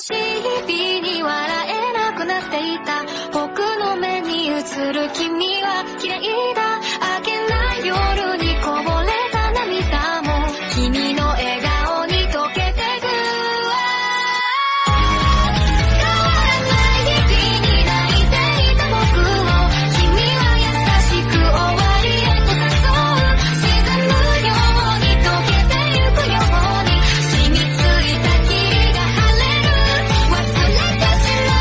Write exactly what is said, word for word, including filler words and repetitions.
しい日々に笑えなくなっていた僕の目に映る君は綺麗だ